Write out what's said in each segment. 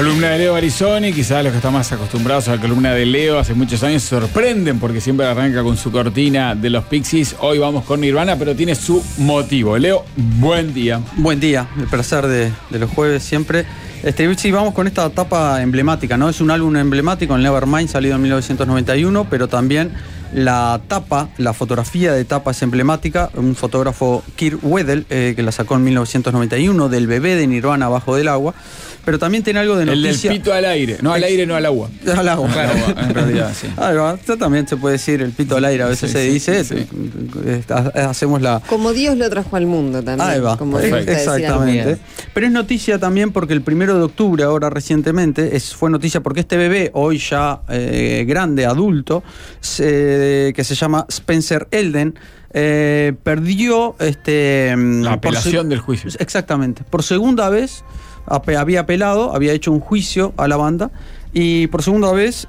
Columna de Leo Barizoni, quizás los que están más acostumbrados a la columna de Leo hace muchos años se sorprenden porque siempre arranca con su cortina de los Pixies. Hoy vamos con Nirvana, pero tiene su motivo. Leo, buen día. Buen día, el placer de los jueves siempre. Sí, vamos con esta tapa emblemática, ¿no? Es un álbum emblemático, el Nevermind, salido en 1991, pero también la tapa, la fotografía de tapa es emblemática. Un fotógrafo, Kirk Weddell, que la sacó en 1991, del bebé de Nirvana abajo del agua. Pero también tiene algo de noticia. El del pito al aire. No al aire, no al agua. Al agua, claro. En realidad, sí. Esto también se puede decir, el pito al aire, a veces se dice. Sí. Hacemos la... Como Dios lo trajo al mundo también. Ahí va. Como exactamente. Pero es noticia también porque el 1 de octubre, ahora recientemente, fue noticia porque este bebé, hoy ya grande, adulto, que se llama Spencer Elden, perdió la apelación del juicio. Exactamente. Por segunda vez había apelado, había hecho un juicio a la banda y por segunda vez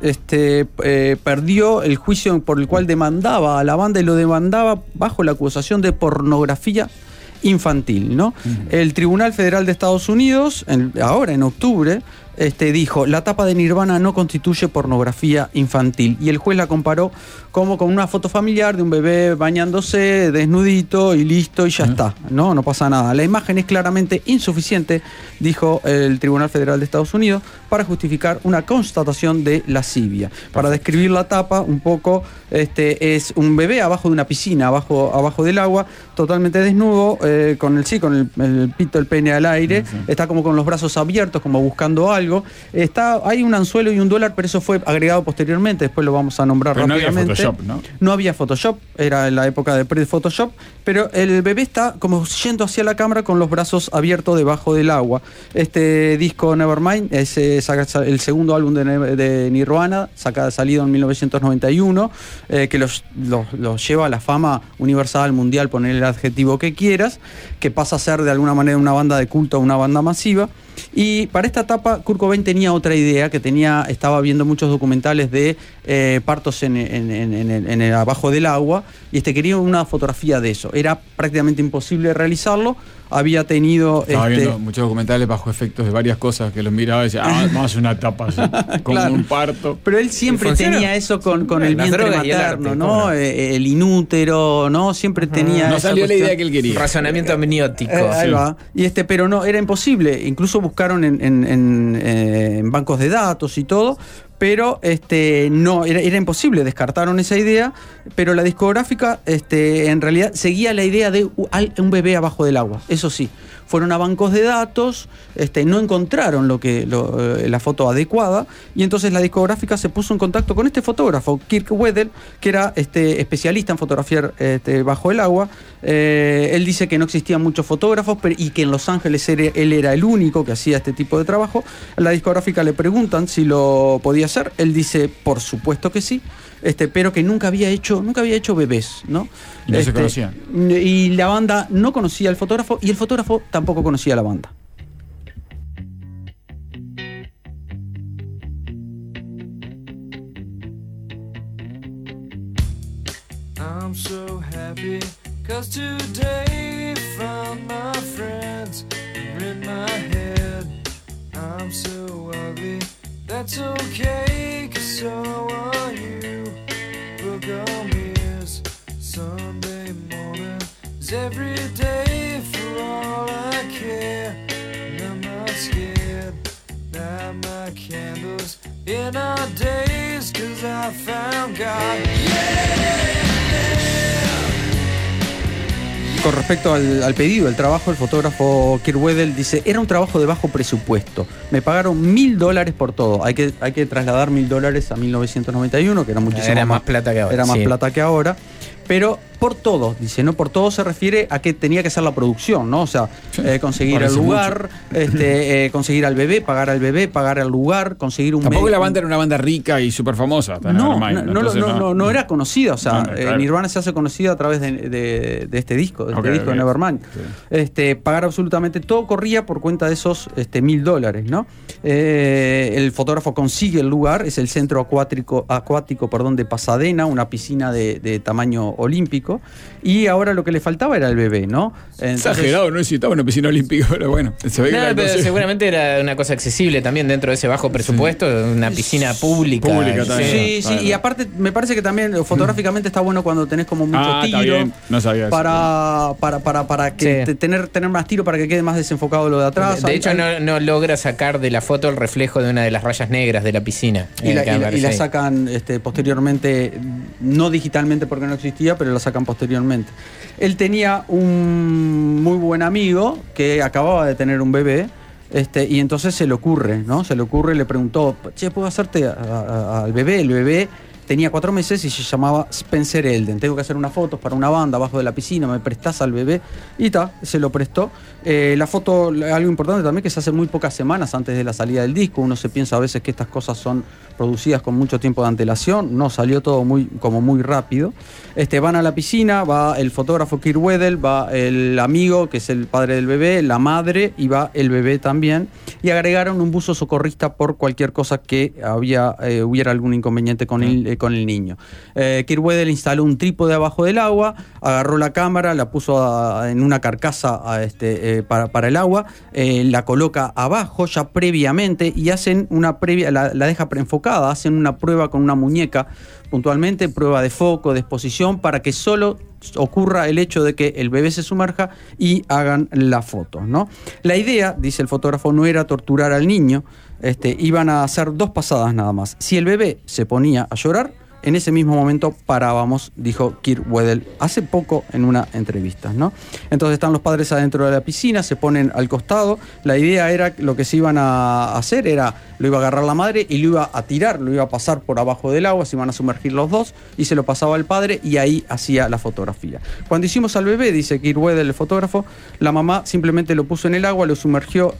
perdió el juicio por el cual demandaba a la banda y lo demandaba bajo la acusación de pornografía infantil, ¿no? El Tribunal Federal de Estados Unidos, ahora en octubre, dijo, la tapa de Nirvana no constituye pornografía infantil. Y el juez la comparó como con una foto familiar de un bebé bañándose, desnudito y listo, y ya está. No pasa nada. La imagen es claramente insuficiente, dijo el Tribunal Federal de Estados Unidos, para justificar una constatación de lascivia. Para describir la tapa, un poco, es un bebé abajo de una piscina, abajo del agua, totalmente desnudo, con el pito, el pene al aire, está como con los brazos abiertos, como buscando algo. Hay un anzuelo y un dólar, pero eso fue agregado posteriormente, después lo vamos a nombrar rápidamente. No había Photoshop, ¿no? No había Photoshop, era en la época de pre-Photoshop, pero el bebé está como yendo hacia la cámara con los brazos abiertos debajo del agua. Este disco Nevermind es el segundo álbum de Nirvana, salido en 1991, que los lleva a la fama universal, mundial, poner el adjetivo que quieras, que pasa a ser de alguna manera una banda de culto a una banda masiva. Y para esta etapa Kurt Cobain tenía otra idea, estaba viendo muchos documentales de partos en el abajo del agua, y quería una fotografía de eso. Era prácticamente imposible realizarlo. Había tenido... Estaba viendo muchos documentales bajo efectos de varias cosas que los miraba y decía, vamos a hacer una tapa así, como claro. Un parto. Pero él siempre tenía eso con el vientre materno, ¿no? El inútero, ¿no? Siempre tenía... No salió la idea que él quería. Razonamiento amniótico. Ahí va. Y pero no, era imposible. Incluso buscaron en bancos de datos y todo, pero no, era imposible, descartaron esa idea, pero la discográfica en realidad seguía la idea de un bebé abajo del agua, eso sí. Fueron a bancos de datos, no encontraron la foto adecuada, y entonces la discográfica se puso en contacto con este fotógrafo, Kirk Weddell, que era especialista en fotografiar bajo el agua. Él dice que no existían muchos fotógrafos y que en Los Ángeles él era el único que hacía este tipo de trabajo. A la discográfica le preguntan si lo podía hacer. Él dice, por supuesto que sí, pero que nunca había hecho bebés, ¿no? No se conocían. Y la banda no conocía al fotógrafo y el fotógrafo tampoco conocía a la banda. I'm so happy 'cause today found my friends are in my head. I'm so ugly, that's okay, 'cause so are you. Book on ears, Sunday morning is every day for all I care. And I'm not scared, light my candles in our days, 'cause I found God. Con respecto al pedido, el trabajo, el fotógrafo Kirk Weddell dice, era un trabajo de bajo presupuesto. Me pagaron $1.000 por todo. Hay que trasladar $1.000 a 1991, que era muchísimo era más plata que ahora. Era más plata que ahora. Pero por todo, dice, ¿no? Por todo se refiere a que tenía que ser la producción, ¿no? O sea, conseguir el lugar, conseguir al bebé, pagar al lugar, conseguir un... Tampoco la banda era una banda rica y súper famosa. No era conocida, o sea, claro. Nirvana se hace conocida a través de este disco, de Nevermind. Sí. Pagar absolutamente todo corría por cuenta de esos $1.000, ¿no? El fotógrafo consigue el lugar, es el centro acuático de Pasadena, una piscina de tamaño olímpico. olímpico, y ahora lo que le faltaba era el bebé, ¿no? Entonces, exagerado, no necesitaba una piscina olímpica, pero bueno, se ve que No, la pero cosa- seguramente era una cosa accesible también dentro de ese bajo presupuesto, una piscina pública. Pública también. Sí, Claro. y aparte me parece que también fotográficamente está bueno cuando tenés como mucho está tiro. bien. No sabía eso. Para que Sí. tener más tiro, para que quede más desenfocado lo de atrás. De hecho, no logra sacar de la foto el reflejo de una de las rayas negras de la piscina. Y la, que y la- y aparece la ahí. sacan posteriormente, no digitalmente porque no existía, pero la sacan posteriormente. Él tenía un muy buen amigo que acababa de tener un bebé, y entonces se le ocurre, le preguntó, che, ¿puedo hacerte al bebé? El bebé tenía 4 meses y se llamaba Spencer Elden. Tengo que hacer unas fotos para una banda abajo de la piscina, ¿me prestás al bebé? Y se lo prestó. La foto, algo importante también, que se hace muy pocas semanas antes de la salida del disco. Uno se piensa a veces que estas cosas son producidas con mucho tiempo de antelación. No, salió todo muy rápido. Van a la piscina, va el fotógrafo Kirk Weddell, va el amigo, que es el padre del bebé, la madre, y va el bebé también. Y agregaron un buzo socorrista por cualquier cosa que hubiera algún inconveniente con el niño. Kirk Weddell instaló un trípode abajo del agua, agarró la cámara, la puso en una carcasa para el agua, la coloca abajo ya previamente y hacen una previa, la deja preenfocada, hacen una prueba con una muñeca puntualmente, prueba de foco, de exposición, para que solo ocurra el hecho de que el bebé se sumerja y hagan la foto, ¿no? La idea, dice el fotógrafo, no era torturar al niño, iban a hacer 2 pasadas nada más. Si el bebé se ponía a llorar, en ese mismo momento parábamos, dijo Kirk Weddell hace poco en una entrevista, ¿no? Entonces están los padres adentro de la piscina, se ponen al costado. La idea era, lo que se iban a hacer era, lo iba a agarrar la madre y lo iba a tirar, lo iba a pasar por abajo del agua, se iban a sumergir los dos y se lo pasaba al padre y ahí hacía la fotografía. Cuando hicimos al bebé, dice Kirk Weddell, el fotógrafo, la mamá simplemente lo puso en el agua, lo sumergió,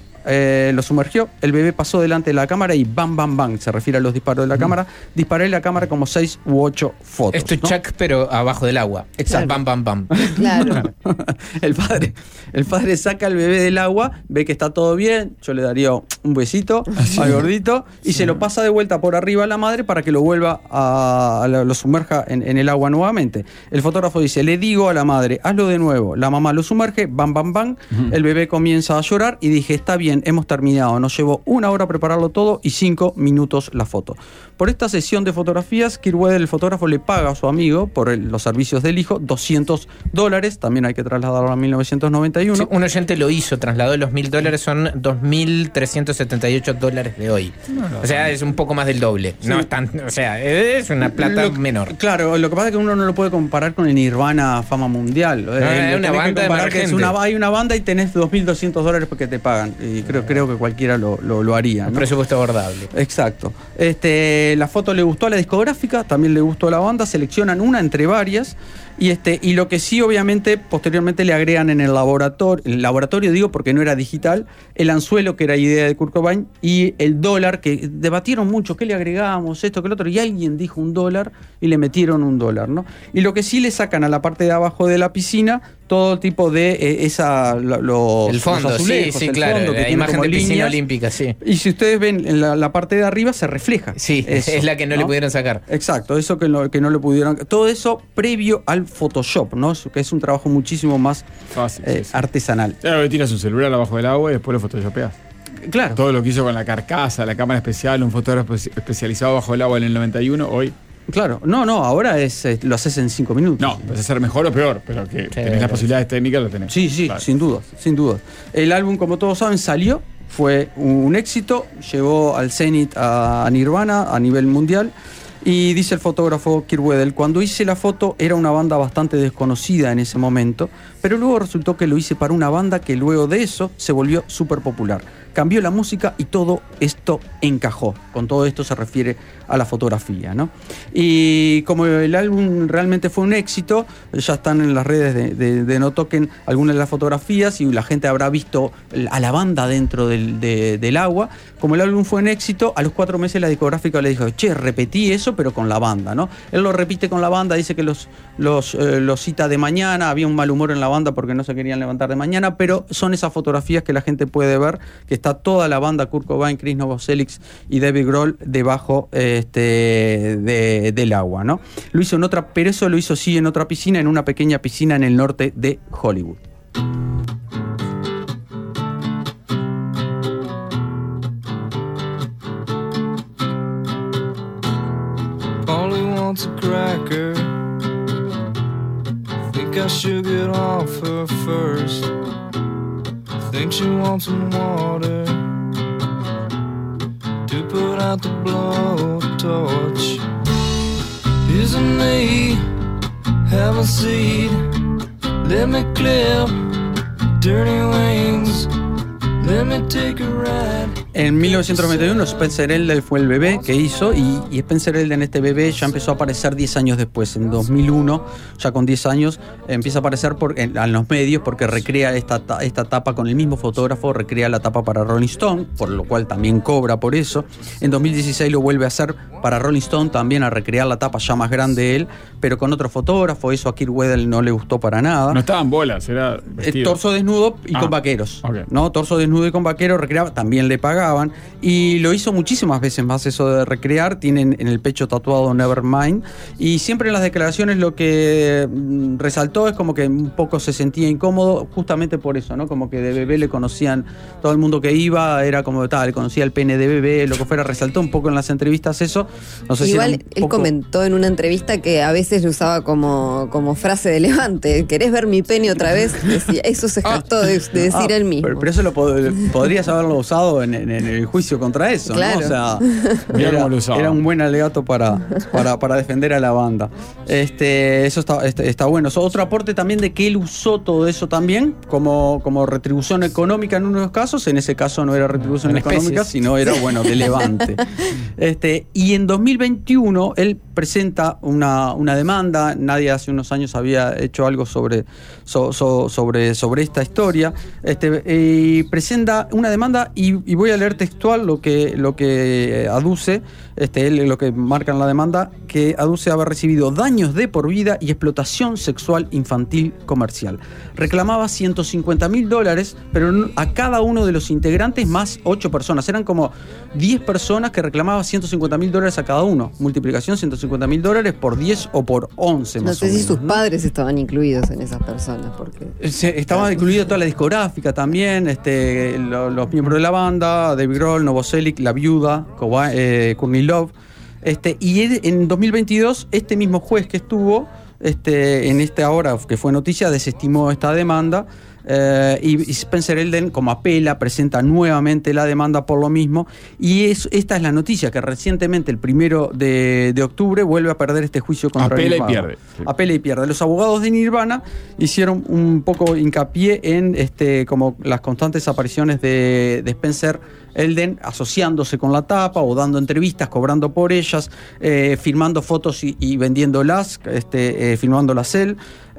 el bebé pasó delante de la cámara y bam, bam, bam, se refiere a los disparos de la cámara. Disparé la cámara como 6 u 8 fotos. Esto es ¿no? Chuck, pero abajo del agua. Exacto. Bam, bam, bam. Claro. El padre saca al bebé del agua, ve que está todo bien, yo le daría un besito al gordito y se lo pasa de vuelta por arriba a la madre para que lo vuelva lo sumerja en el agua nuevamente. El fotógrafo dice, le digo a la madre, hazlo de nuevo. La mamá lo sumerge, bam, bam, bam. El bebé comienza a llorar y dije, está bien, hemos terminado. Nos llevó 1 hora prepararlo todo y 5 minutos la foto. Por esta sesión de fotografías, Kirk Weddell, el fotógrafo, le paga a su amigo por los servicios del hijo $200. También hay que trasladarlo a 1991. Sí, un oyente lo hizo, trasladó los $1.000, son $2.378 de hoy. O sea, es un poco más del doble. No es tan, o sea, es una plata menor. Claro, lo que pasa es que uno no lo puede comparar con el Nirvana fama mundial. Es una banda emergente. Hay una banda y tenés $2.200 porque te pagan. Y creo que cualquiera lo haría, ¿no? Un presupuesto abordable. Exacto. La foto le gustó a la discográfica, también le gustó a la banda, seleccionan una entre varias. Y lo que sí, obviamente, posteriormente le agregan en el laboratorio digo porque no era digital, el anzuelo, que era idea de Kurt Cobain, y el dólar, que debatieron mucho, ¿qué le agregamos? Esto, que lo otro, y alguien dijo $1 y le metieron $1, ¿no? Y lo que sí le sacan a la parte de abajo de la piscina, todo tipo de El fondo, los azulejos, sí, el claro, fondo, que la tiene imagen como de piscina líneas. olímpica, sí. Y si ustedes ven en la parte de arriba, se refleja. Sí, eso, es la que no le pudieron sacar. Exacto, eso que no le pudieron. Todo eso previo al Photoshop, ¿no? Que es un trabajo muchísimo más Fácil, sí. artesanal. Claro, tiras un celular abajo del agua y después lo photoshopeas. Claro. Todo lo que hizo con la carcasa, la cámara especial, un fotógrafo especializado bajo el agua en el 91, hoy. Claro, no, ahora lo haces en 5 minutos. No, puede ser mejor o peor, pero que tenés las posibilidades técnicas, lo tenés. Sí, Claro. sin dudas. El álbum, como todos saben, salió, fue un éxito, llevó al cenit a Nirvana a nivel mundial. Y dice el fotógrafo Kirk Weddell, cuando hice la foto era una banda bastante desconocida en ese momento, pero luego resultó que lo hice para una banda que luego de eso se volvió súper popular. Cambió la música y todo esto encajó. Con todo esto se refiere a la fotografía, ¿no? Y como el álbum realmente fue un éxito, ya están en las redes de No Toquen algunas de las fotografías y la gente habrá visto a la banda dentro del agua. Como el álbum fue un éxito, a los 4 meses la discográfica le dijo, che, repetí eso, pero con la banda, ¿no? Él lo repite con la banda, dice que los cita de mañana, había un mal humor en la banda porque no se querían levantar de mañana, pero son esas fotografías que la gente puede ver, que está toda la banda, Kurt Cobain, Chris Novoselic y David Grohl debajo del agua, ¿no? Lo hizo en otra, pero eso lo hizo sí en otra piscina, en una pequeña piscina en el norte de Hollywood. Only wants a cracker. Think I should get off her first. Think she wants some water to put out the blowtorch. Isn't me? Have a seat. Let me clip dirty wings. Let me take a ride. En 1991 Spencer Elden fue el bebé que hizo y Spencer Elden, este bebé, ya empezó a aparecer 10 años después. En 2001, ya con 10 años, empieza a aparecer en los medios porque recrea esta tapa con el mismo fotógrafo, recrea la tapa para Rolling Stone, por lo cual también cobra por eso. En 2016 lo vuelve a hacer para Rolling Stone, también a recrear la tapa ya más grande él, pero con otro fotógrafo. Eso a Kirk Weddell no le gustó para nada. No estaban bolas, era vestido. Torso desnudo y con vaqueros. Okay. ¿No? Torso desnudo y con vaqueros, recreaba, también le pagaban. Y lo hizo muchísimas veces más eso de recrear. Tienen en el pecho tatuado Nevermind. Y siempre en las declaraciones lo que resaltó es como que un poco se sentía incómodo, justamente por eso, ¿no? Como que de bebé le conocían, todo el mundo que iba era como tal, le conocía el pene de bebé, lo que fuera. Resaltó un poco en las entrevistas eso. No sé igual si él comentó en una entrevista que a veces lo usaba como frase de levante. ¿Querés ver mi pene otra vez? Decía, eso se jactó de decir él mismo. Pero eso podrías haberlo usado en el juicio contra eso, claro. ¿no? O sea, era un buen alegato para defender a la banda. Eso está bueno. Otro aporte también de que él usó todo eso también como retribución económica en unos casos. En ese caso no era retribución económica, sino era, de levante. Y en 2021 él presenta una demanda. Nadie hace unos años había hecho algo sobre esta historia. Y presenta una demanda y voy a leer textual lo que aduce, él lo que marca en la demanda, que aduce haber recibido daños de por vida y explotación sexual infantil comercial. Reclamaba $150,000, pero a cada uno de los integrantes más 8 personas. Eran como 10 personas que reclamaban $150,000 a cada uno. Multiplicación $150,000 por 10 o por 11 más o menos. No sé si sus padres estaban incluidos en esas personas. Porque estaba incluida toda la discográfica también, los miembros de la banda, David Grohl, Novoselic, la viuda, Courtney Love. Y en 2022, este mismo juez que estuvo en esta hora que fue noticia, desestimó esta demanda. Y Spencer Elden, como apela, presenta nuevamente la demanda por lo mismo. Y esta es la noticia, que recientemente, el 1 de octubre, vuelve a perder este juicio contra Nirvana. Apela y pierde. Los abogados de Nirvana hicieron un poco hincapié en como las constantes apariciones de Spencer Elden asociándose con la tapa o dando entrevistas, cobrando por ellas, filmando fotos y vendiéndolas, filmándolas él.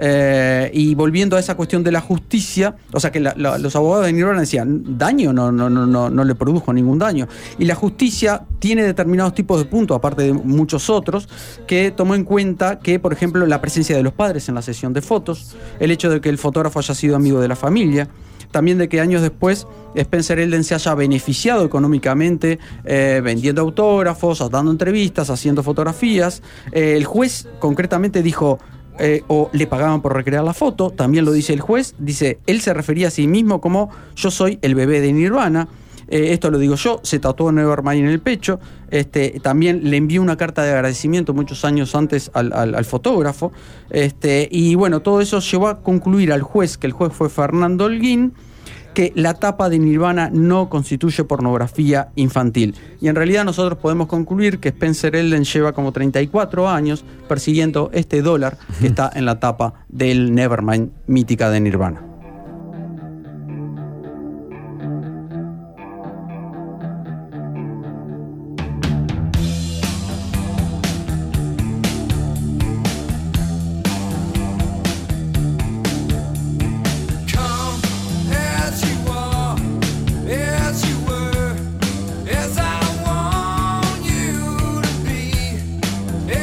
Y volviendo a esa cuestión de la justicia, o sea que los abogados de Nirvana decían, daño no le produjo ningún daño, y la justicia tiene determinados tipos de puntos, aparte de muchos otros, que tomó en cuenta que, por ejemplo, la presencia de los padres en la sesión de fotos, el hecho de que el fotógrafo haya sido amigo de la familia, también de que años después Spencer Elden se haya beneficiado económicamente vendiendo autógrafos, dando entrevistas, haciendo fotografías. El juez concretamente dijo, o le pagaban por recrear la foto. También lo dice el juez, dice, él se refería a sí mismo como yo soy el bebé de Nirvana. Esto lo digo yo, se tatuó Nevermind en el pecho. También le envió una carta de agradecimiento muchos años antes al fotógrafo. Y bueno, todo eso llevó a concluir al juez, que el juez fue Fernando Holguín, que la tapa de Nirvana no constituye pornografía infantil. Y en realidad nosotros podemos concluir que Spencer Elden lleva como 34 años persiguiendo este dólar que está en la tapa del Nevermind mítica de Nirvana.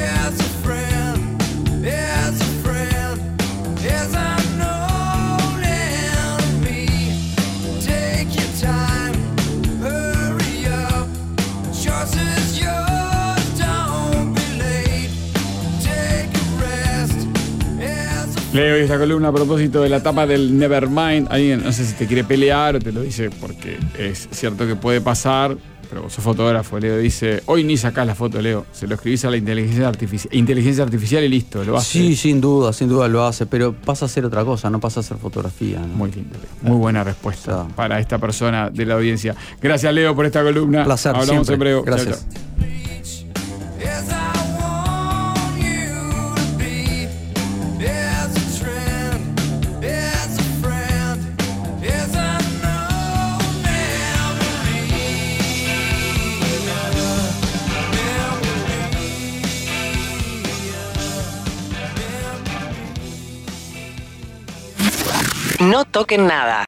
As a friend, as I know Leo, y esta columna a propósito de la tapa del Nevermind. Alguien, no sé si te quiere pelear o te lo dice porque es cierto que puede pasar, pero vos sos fotógrafo. Leo dice, hoy ni sacás la foto, Leo. Se lo escribís a la inteligencia artificial y listo, lo hace. Sí, sin duda lo hace, pero pasa a ser otra cosa, no pasa a ser fotografía, ¿no? Muy lindo, Leo. Muy buena respuesta para esta persona de la audiencia. Gracias, Leo, por esta columna. Placer, hablamos siempre. en breve. Gracias. Chau, chau. Yes, I want you to be. As a friend, as a friend, as I know No toquen nada.